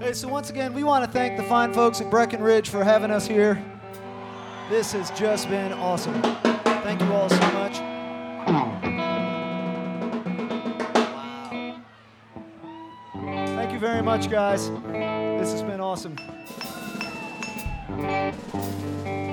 Okay, so once again, we want to thank the fine folks at Breckenridge for having us here. This has just been awesome. Thank you all so much. Wow. Thank you very much, guys. This has been awesome.